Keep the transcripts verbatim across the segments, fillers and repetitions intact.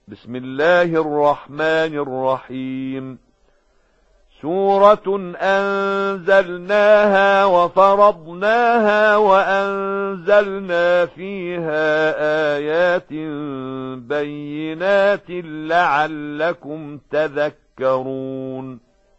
بسم الله الرحمن الرحيم. سورة أنزلناها وفرضناها وأنزلنا فيها آيات بينات لعلكم تذكرون.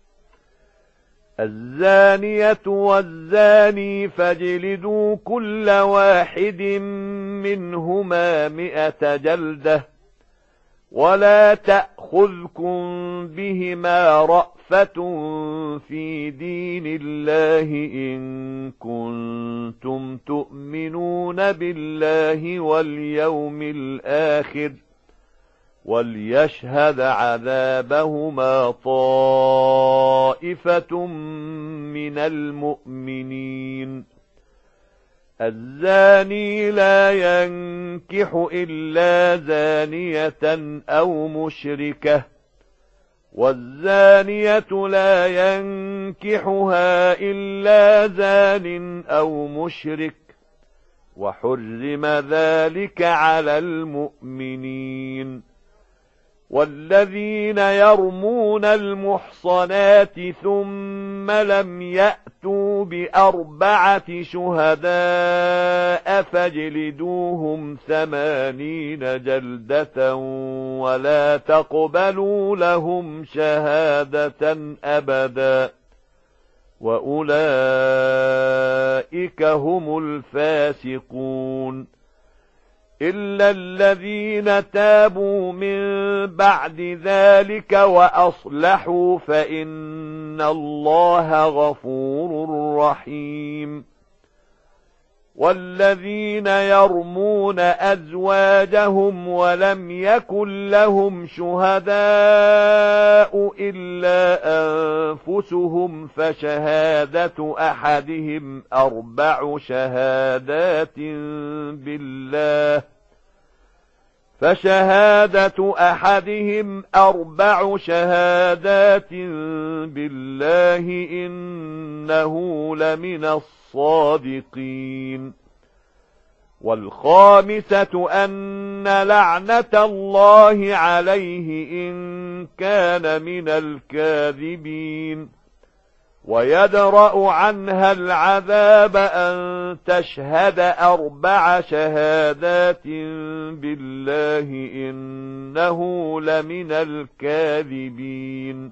الزانية والزاني فاجلدوا كل واحد منهما مئة جلدة ولا تأخذكم بهما رأفة في دين الله إن كنتم تؤمنون بالله واليوم الآخر وليشهد عذابهما طائفة من المؤمنين. الزاني لا ينكح إلا زانية أو مشركة والزانية لا ينكحها إلا زان أو مشرك وحرم ذلك على المؤمنين. والذين يرمون المحصنات ثم لم يأتوا بأربعة شهداء فاجلدوهم ثمانين جلدة ولا تقبلوا لهم شهادة أبدا وأولئك هم الفاسقون. إلا الذين تابوا من بعد ذلك وأصلحوا فإن الله غفور رحيم. والذين يرمون أزواجهم ولم يكن لهم شهداء إلا أنفسهم فشهادة أحدهم أربع شهادات بالله فشهادة أحدهم أربع شهادات بالله إنه لمن الصادقين. والخامسة أن لعنة الله عليه إن كان من الكاذبين. ويدرأ عنها العذاب أن تشهد أربع شهادات بالله إنه لمن الكاذبين.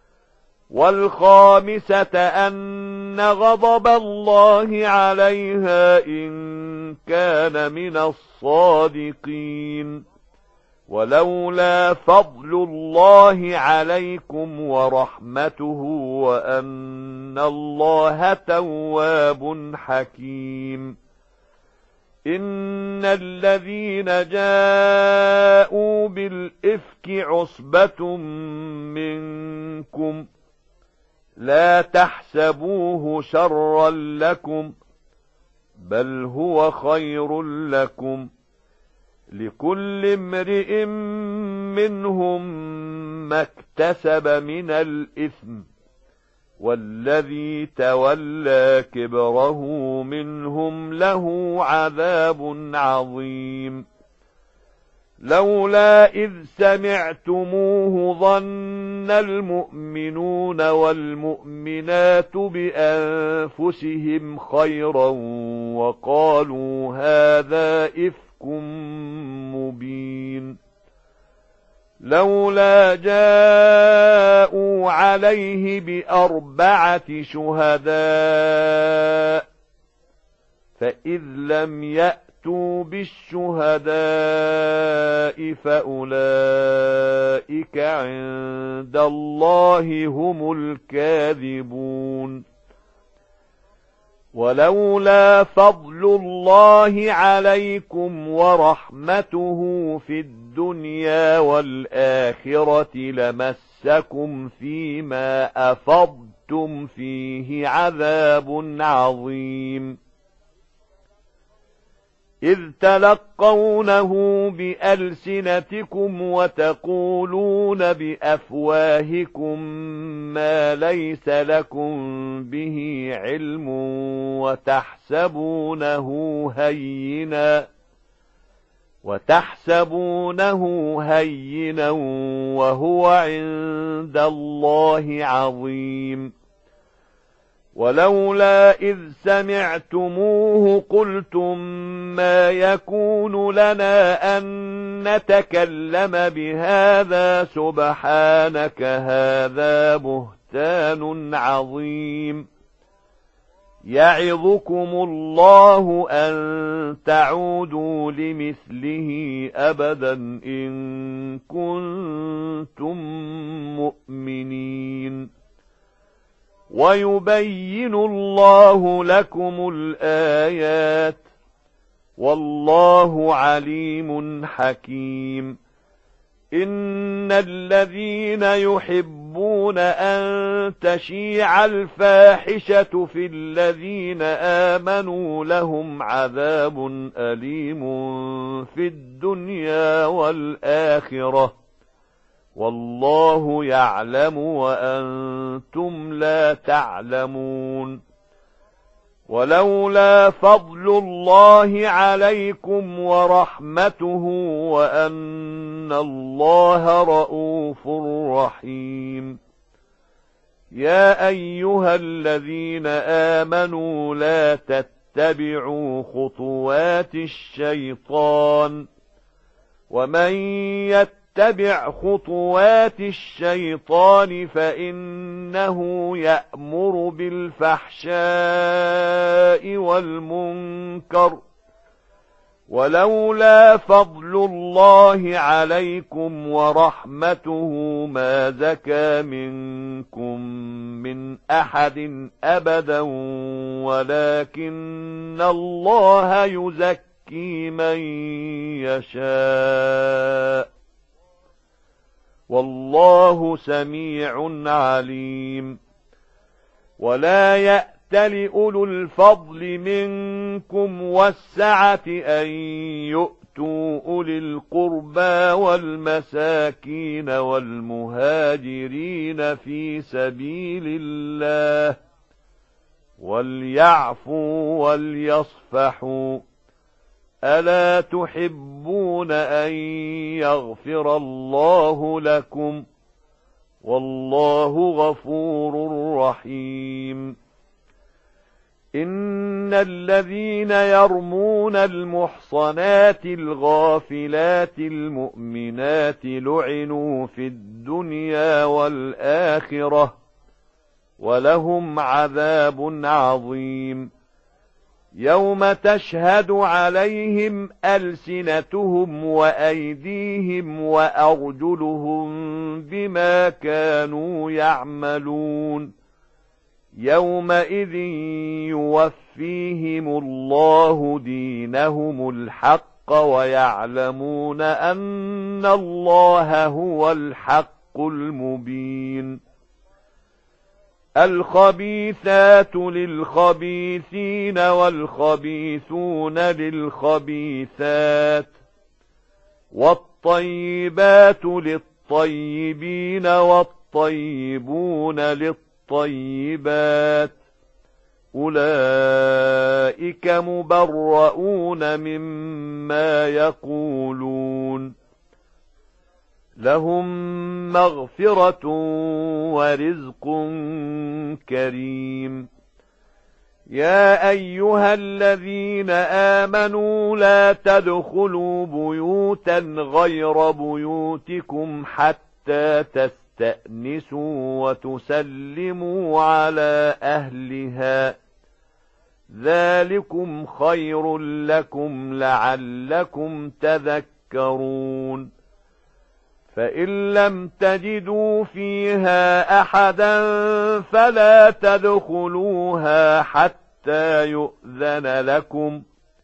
والخامسة أن غضب الله عليها إن كان من الصادقين. ولولا فضل الله عليكم ورحمته وأن الله تواب حكيم. إن الذين جاءوا بالإفك عصبة منكم لا تحسبوه شرا لكم بل هو خير لكم لكل امرئ منهم ما اكتسب من الإثم والذي تولى كبره منهم له عذاب عظيم. لولا إذ سمعتموه ظن المؤمنون والمؤمنات بأنفسهم خيرا وقالوا هذا إفك مبين. لولا جاءوا عليه بأربعة شهداء فإذ لم يأتوا بالشهداء فأولئك عند الله هم الكاذبون. ولولا فضل الله عليكم ورحمته في الدنيا والآخرة لمسكم فيما أفضتم فيه عذاب عظيم. إذ تلقونه بألسنتكم وتقولون بأفواهكم ما ليس لكم به علم وتحسبونه هينا وتحسبونه هينا وهو عند الله عظيم. ولولا إذ سمعتموه قلتم ما يكون لنا أن نتكلم بهذا سبحانك هذا بهتان عظيم. يعظكم الله أن تعودوا لمثله أبدا إن كنتم مؤمنين. ويبين الله لكم الآيات والله عليم حكيم. إن الذين يحبون أن تشيع الفاحشة في الذين آمنوا لهم عذاب أليم في الدنيا والآخرة والله يعلم وأنتم لا تعلمون. ولولا فضل الله عليكم ورحمته وأن الله رءوف رحيم. يا أيها الذين آمنوا لا تتبعوا خطوات الشيطان ومن يتبع اتبع خطوات الشيطان فإنه يأمر بالفحشاء والمنكر. ولولا فضل الله عليكم ورحمته ما زكى منكم من أحد أبدا ولكن الله يزكي من يشاء والله سميع عليم. ولا يأتل أولو الفضل منكم والسعة أن يؤتوا أولي القربى والمساكين والمهاجرين في سبيل الله وليعفوا وليصفحوا. ألا تحبون أن يغفر الله لكم والله غفور رحيم. إن الذين يرمون المحصنات الغافلات المؤمنات لعنوا في الدنيا والآخرة ولهم عذاب عظيم. يوم تشهد عليهم ألسنتهم وأيديهم وأرجلهم بما كانوا يعملون. يومئذ يوفيهم الله دينهم الحق ويعلمون أن الله هو الحق المبين. الخبيثات للخبيثين والخبيثون للخبيثات والطيبات للطيبين والطيبون للطيبات أولئك مبرؤون مما يقولون لهم مغفرة ورزق كريم. يا أيها الذين آمنوا لا تدخلوا بيوتا غير بيوتكم حتى تستأنسوا وتسلموا على أهلها ذلكم خير لكم لعلكم تذكرون. فإن لم تجدوا فيها أحدا فلا تدخلوها حتى يؤذن لكم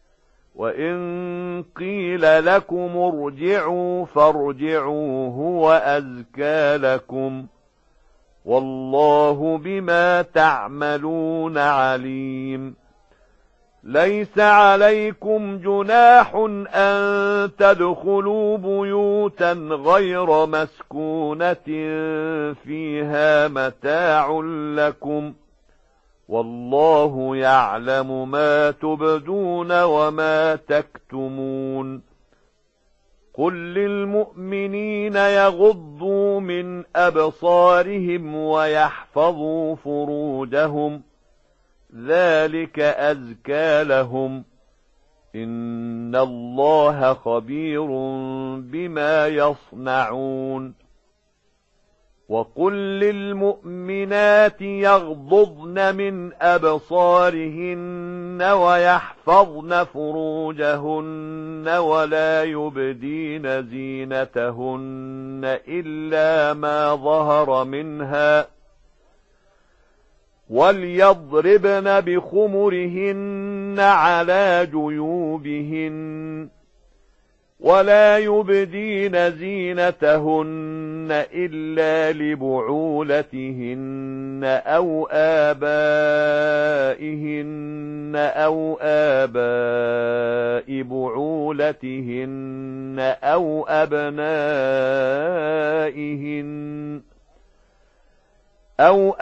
وإن قيل لكم ارجعوا فارجعوا هو أزكى لكم والله بما تعملون عليم. ليس عليكم جناح أن تدخلوا بيوتا غير مسكونة فيها متاع لكم والله يعلم ما تبدون وما تكتمون. قل للمؤمنين يغضوا من أبصارهم ويحفظوا فروجهم ذلك أزكى لهم إن الله خبير بما يصنعون وقل للمؤمنات يغضضن من أبصارهن ويحفظن فروجهن ولا يبدين زينتهن إلا ما ظهر منها وليضربن بخمرهن على جيوبهن ولا يبدين زينتهن إلا لبعولتهن أو آبائهن أو آباء بعولتهن أو أبنائهن أو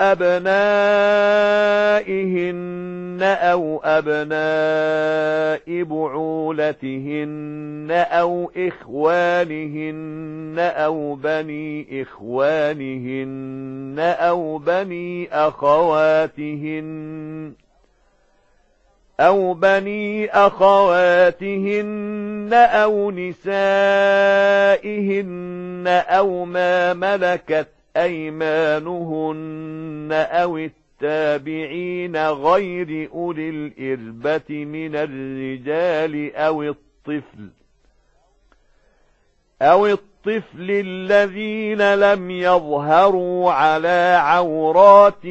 أبنائهن أو أبناء بعولتهن أو إخوانهن أو بني إخوانهن أو بني أخواتهن أو بني أخواتهن أو نسائهن أو ما ملكت أيمانهن أو التابعين غير أولي الإربة من الرجال أو الطفل أو الطفل الذين لم يظهروا على عورات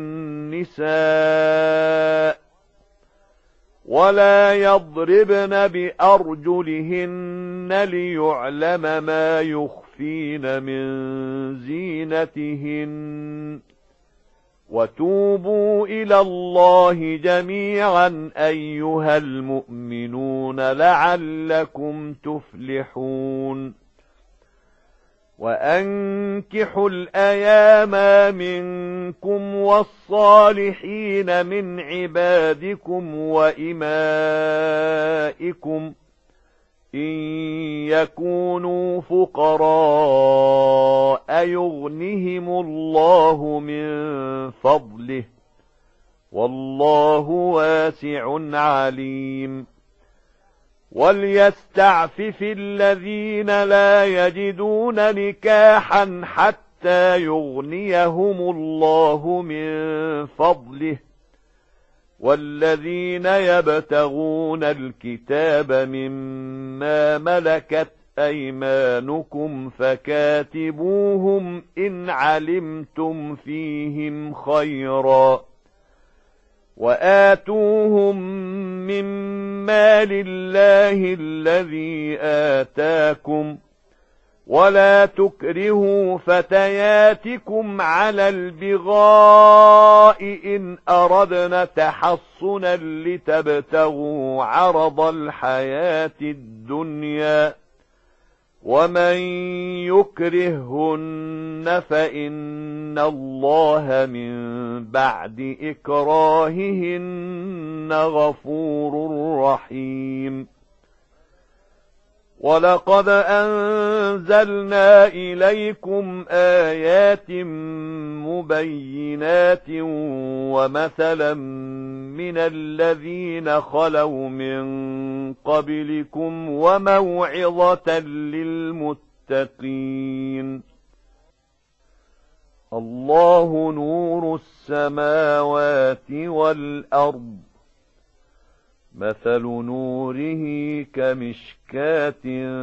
النساء ولا يضربن بأرجلهن ليعلم ما يخفين من زينتهن وتوبوا إلى الله جميعا أيها المؤمنون لعلكم تفلحون وأنكحوا الأيام منكم والصالحين من عبادكم وإمائكم إن يكونوا فقراء يغنهم الله من فضله والله واسع عليم وليستعفف الذين لا يجدون نكاحا حتى يغنيهم الله من فضله والذين يبتغون الكتاب مما ملكت أيمانكم فكاتبوهم إن علمتم فيهم خيرا وآتوهم من مال الله الذي آتاكم ولا تكرهوا فتياتكم على البغاء إن أردنا تحصنا لتبتغوا عرض الحياة الدنيا ومن يكرهن فإن الله من بعد إكراههن غفور رحيم ولقد أنزلنا إليكم آيات مبينات ومثلا من الذين خلوا من قبلكم وموعظة للمتقين الله نور السماوات والأرض مثل نوره كمشكاة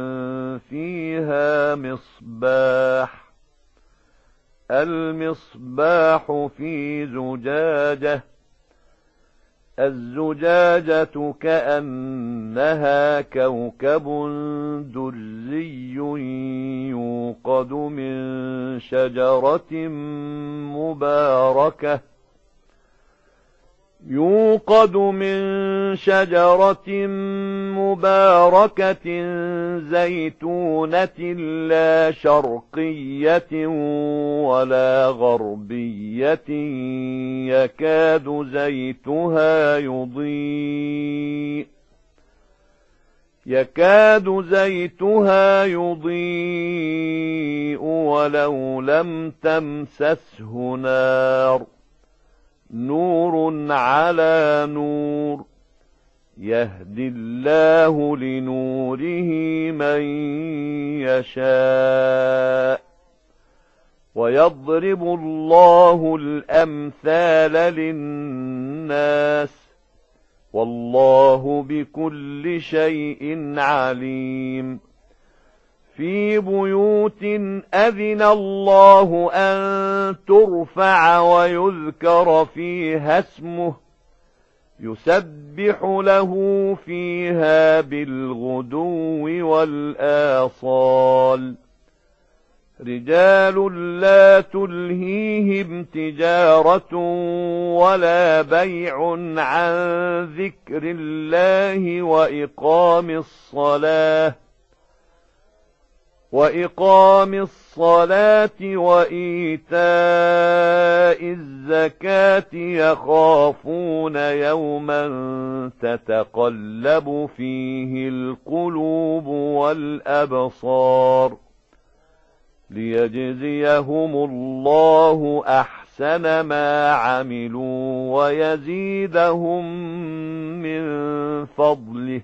فيها مصباح المصباح في زجاجة الزجاجة كأنها كوكب دري يوقد من شجرة مباركة يوقد من شجرة مباركة زيتونة لا شرقية ولا غربية يكاد زيتها يضيء يكاد زيتها يضيء ولو لم تمسسه نار نور على نور يهدي الله لنوره من يشاء ويضرب الله الأمثال للناس والله بكل شيء عليم في بيوت أذن الله أن ترفع ويذكر فيها اسمه يسبح له فيها بالغدو والآصال رجال لا تلهيهم تجارة ولا بيع عن ذكر الله وإقام الصلاة وإقام الصلاة وإيتاء الزكاة يخافون يوما تتقلب فيه القلوب والأبصار ليجزيهم الله أحسن ما عملوا ويزيدهم من فضله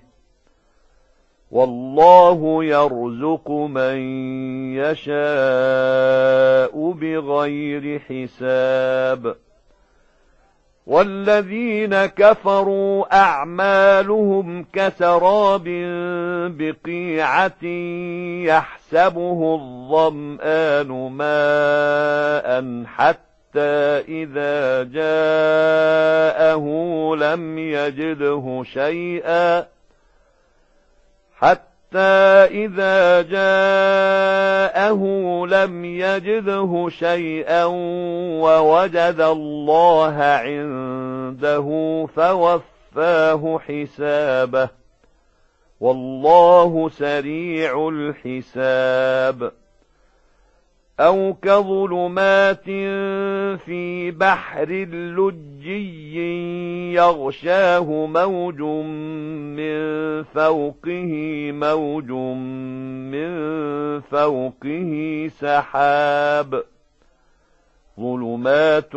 والله يرزق من يشاء بغير حساب والذين كفروا أعمالهم كسراب بقيعة يحسبه الظمآن ماء حتى إذا جاءه لم يجده شيئا حتى إذا جاءه لم يجده شيئا ووجد الله عنده فوفاه حسابه والله سريع الحساب أو كظلمات في بحر لجي يغشاه موج من فوقه موج من فوقه سحاب ظلمات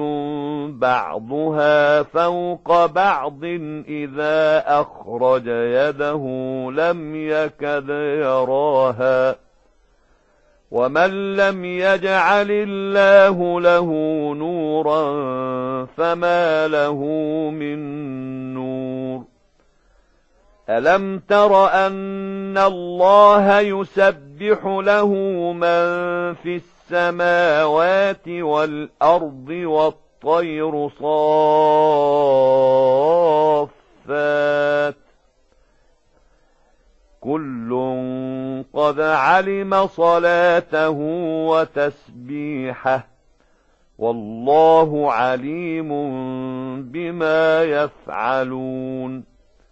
بعضها فوق بعض إذا أخرج يده لم يكد يراها ومن لم يجعل الله له نورا فما له من نور ألم تر أن الله يسبح له من في السماوات والأرض والطير صافات كل قد علم صلاته وتسبيحه والله عليم بما يفعلون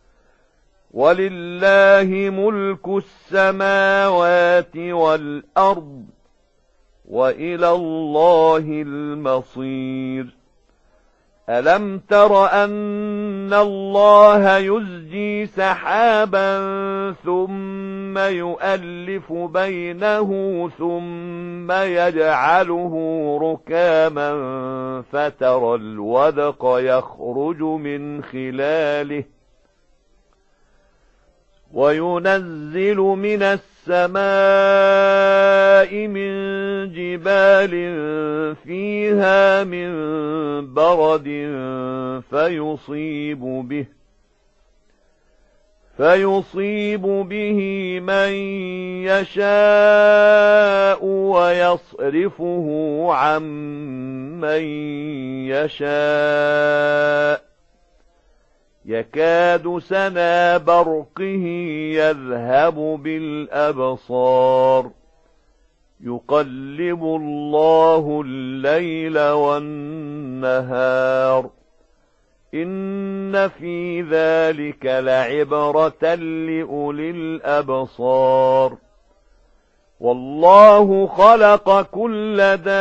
ولله ملك السماوات والأرض وإلى الله المصير ألم تر أن الله يزجي سحابا ثم يؤلف بينه ثم يجعله ركاما فترى الودق يخرج من خلاله وينزل من السماء من جبال فيها من برد فيصيب به فيصيب به من يشاء ويصرفه عن من يشاء يكاد سنا برقه يذهب بالأبصار يقلب الله الليل والنهار إن في ذلك لعبرة لأولي الأبصار والله خلق كل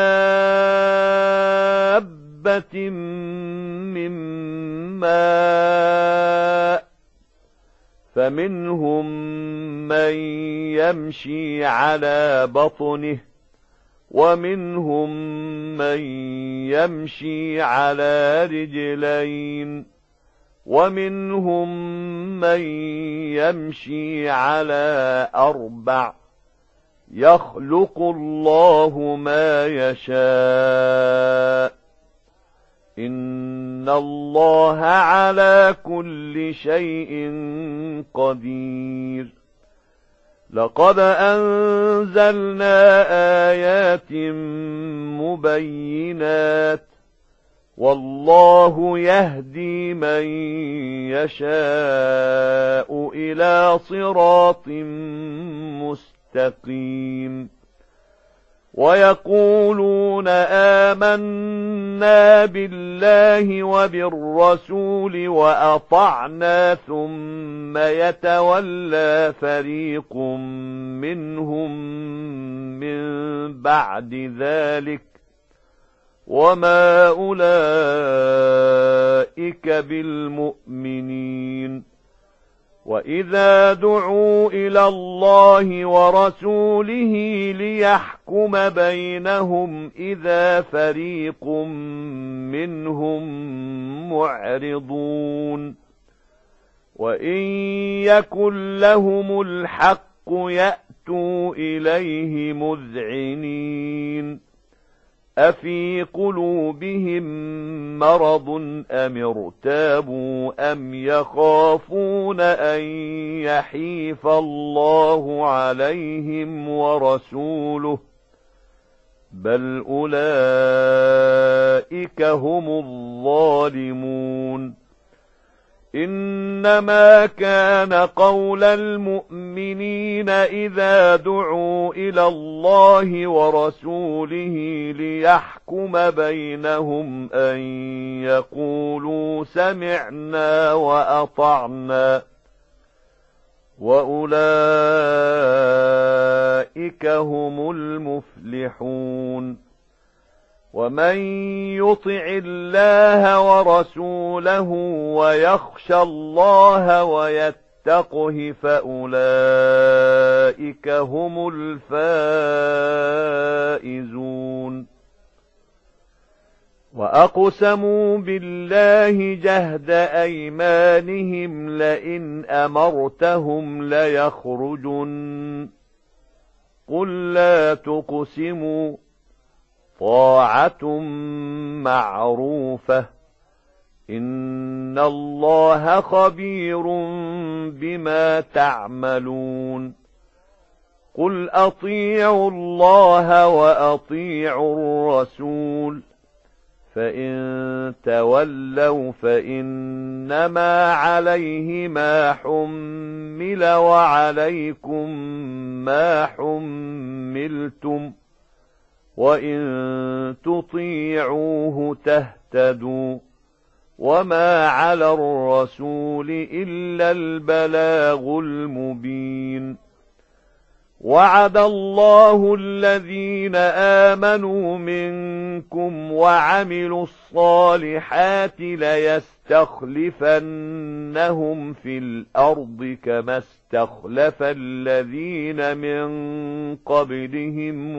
دابة من ماء فمنهم من يمشي على بطنه ومنهم من يمشي على رجلين ومنهم من يمشي على أربع يخلق الله ما يشاء إن الله على كل شيء قدير لقد أنزلنا آيات مبينات والله يهدي من يشاء إلى صراط مستقيم ويقولون آمنا بالله وبالرسول وأطعنا ثم يتولى فريق منهم من بعد ذلك وما أولئك بالمؤمنين وإذا دعوا إلى الله ورسوله ليحكم بينهم إذا فريق منهم معرضون وإن يكن لهم الحق يأتوا إليه مذعنين أفي قلوبهم مرض أم ارتابوا أم يخافون أن يحيف الله عليهم ورسوله بل أولئك هم الظالمون إنما كان قول المؤمنين إذا دعوا إلى الله ورسوله ليحكم بينهم أن يقولوا سمعنا وأطعنا وأولئك هم المفلحون ومن يطع الله ورسوله ويخشى الله ويتقه فأولئك هم الفائزون وأقسموا بالله جهد أيمانهم لئن أمرتهم ليخرجن قل لا تقسموا طاعة معروفة إن الله خبير بما تعملون قل أطيعوا الله وأطيعوا الرسول فإن تولوا فإنما عليه ما حمل وعليكم ما حملتم وإن تطيعوه تهتدوا وما على الرسول إلا البلاغ المبين وعد الله الذين آمنوا منكم وعملوا الصالحات ليستخلفنهم في الأرض كما استخلف الذين من قبلهم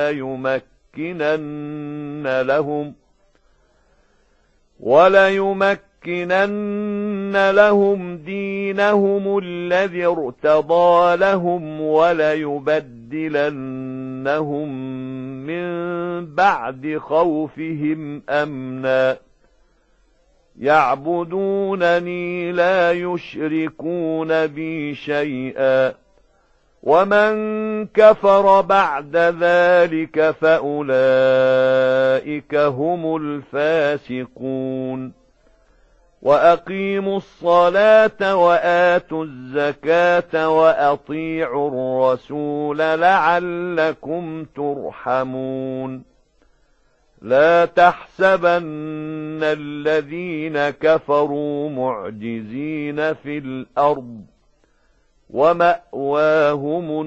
وليمكنن لهم وليمكنن لهم دينهم الذي ارتضى لهم وليبدلنهم من بعد خوفهم أمنا يعبدونني لا يشركون بي شيئا ومن كفر بعد ذلك فأولئك هم الفاسقون وأقيموا الصلاة وآتوا الزكاة وأطيعوا الرسول لعلكم ترحمون لا تحسبن الذين كفروا معجزين في الأرض ومأواهم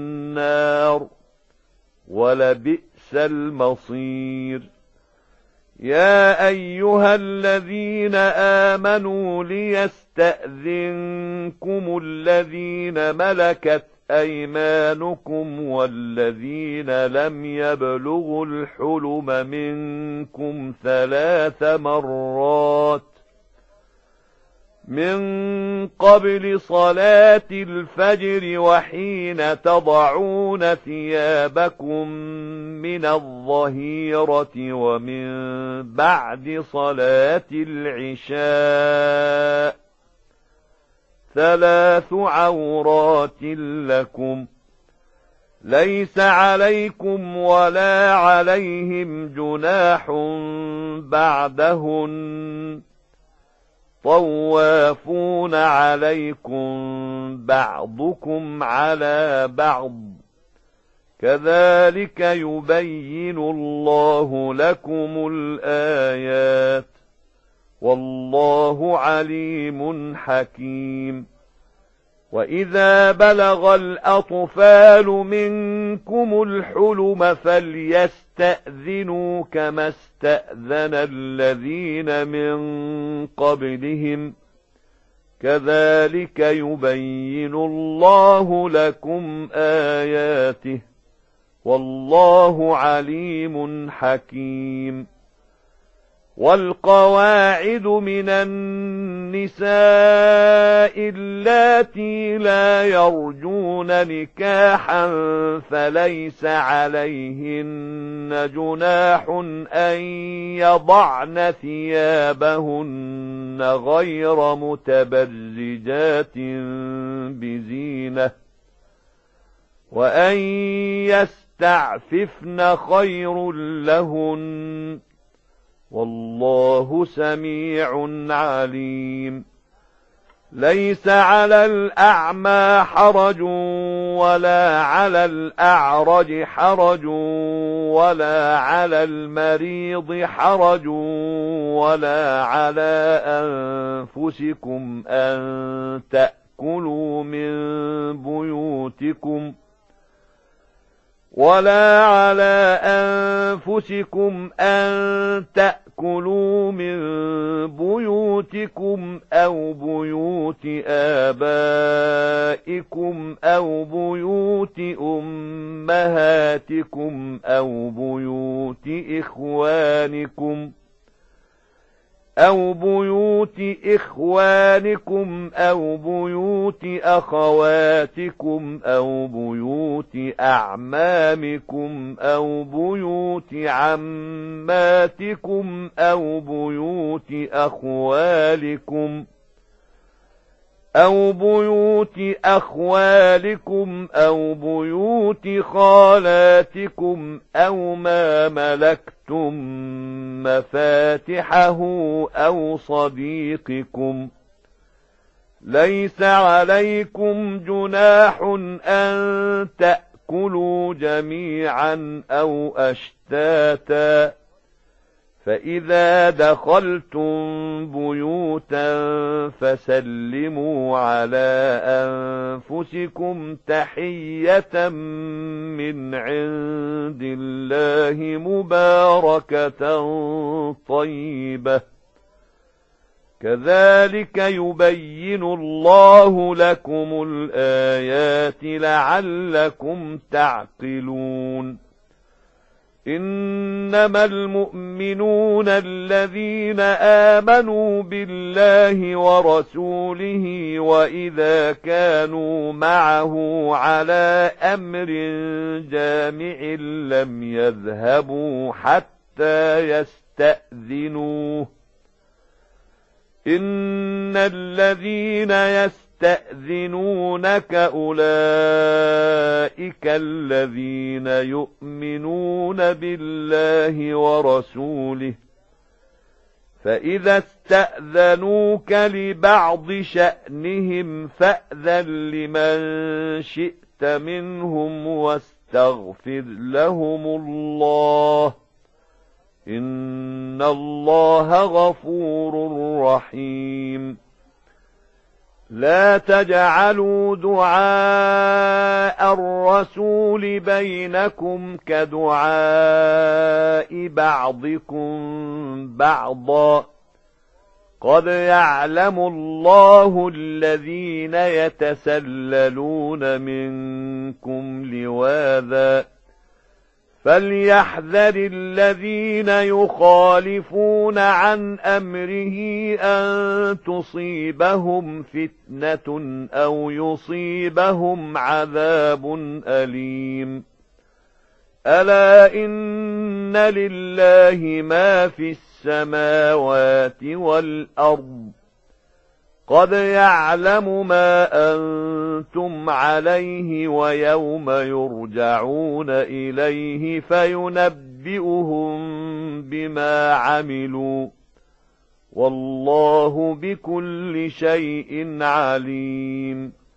النار ولبئس المصير يا أيها الذين آمنوا ليستأذنكم الذين ملكت أيمانكم والذين لم يبلغوا الحلم منكم ثلاث مرات من قبل صلاة الفجر وحين تضعون ثيابكم من الظهيرة ومن بعد صلاة العشاء ثلاث عورات لكم ليس عليكم ولا عليهم جناح بعدهن طوافون عليكم بعضكم على بعض كذلك يبين الله لكم الآيات والله عليم حكيم وإذا بلغ الأطفال منكم الحلم فليستأذنوا كما استأذن الذين من قبلهم كذلك يبين الله لكم آياته والله عليم حكيم والقواعد من النساء اللاتي لا يرجون نكاحا فليس عليهن جناح أن يضعن ثيابهن غير متبرجات بزينة وأن يستعففن خير لهن والله سميع عليم ليس على الأعمى حرج ولا على الأعرج حرج ولا على المريض حرج ولا على أنفسكم أن تأكلوا من بيوتكم ولا على أنفسكم أن تأكلوا من بيوتكم أو بيوت آبائكم أو بيوت أمهاتكم أو بيوت إخوانكم أو بيوت إخوانكم أو بيوت أخواتكم أو بيوت أعمامكم أو بيوت عماتكم أو بيوت أخوالكم أو بيوت أخوالكم أو بيوت خالاتكم أو ما ملكتم مفاتحه أو صديقكم ليس عليكم جناح أن تأكلوا جميعا أو أشتاتا فإذا دخلتم بيوتا فسلموا على أنفسكم تحية من عند الله مباركة طيبة كذلك يبين الله لكم الآيات لعلكم تعقلون إنما المؤمنون الذين آمنوا بالله ورسوله وإذا كانوا معه على أمر جامع لم يذهبوا حتى يستأذنوه إن الذين يستأذنونك أولئك الذين يؤمنون بالله ورسوله فإذا استأذنوك لبعض شأنهم فأذن لمن شئت منهم واستغفر لهم الله إن الله غفور رحيم لا تجعلوا دعاء الرسول بينكم كدعاء بعضكم بعضا قد يعلم الله الذين يتسللون منكم لواذا فليحذر الذين يخالفون عن أمره أن تصيبهم فتنة أو يصيبهم عذاب أليم ألا إن لله ما في السماوات والأرض قد يعلم ما أنتم عليه ويوم يرجعون إليه فينبئهم بما عملوا والله بكل شيء عليم